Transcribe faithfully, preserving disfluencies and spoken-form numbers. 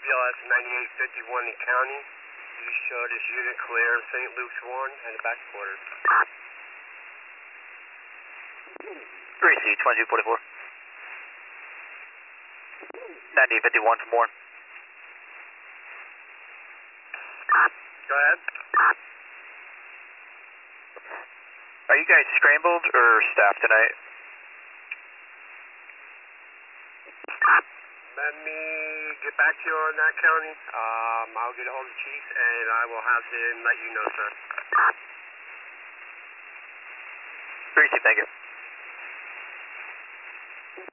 B L S ninety-eight fifty-one in county. You show this unit clear Saint Luke's Warren and the back quarters. three C, twenty-two forty-four. ninety-eight fifty-one from Warren. Go ahead. Are you guys scrambled or staffed tonight? Let me get back to you on that, County. Um, I'll get a hold of the chief and I will have him let you know, sir. three C, thank you.